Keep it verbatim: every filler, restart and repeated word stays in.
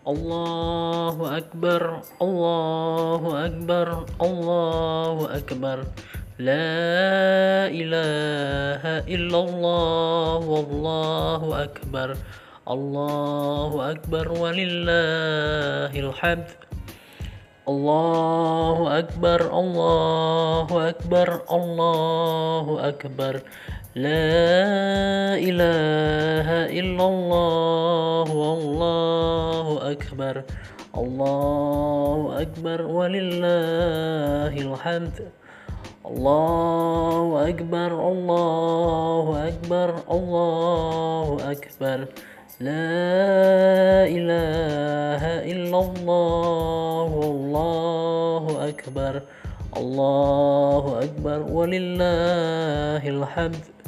Allahu Akbar, Allahu Akbar, Allahu Akbar. La ilaha illallah, wallahu akbar. Allahu Akbar walillahil hamd. Allahu Akbar, Allahu Akbar, Allahu Akbar. La ilaha illallah, wallahu akbar. Allahu Akbar walillahil hamd. Allahu Akbar, Allahu Akbar, Allahu Akbar. La ilaha illallah, wallahu akbar. Allahu Akbar walillahil hamd.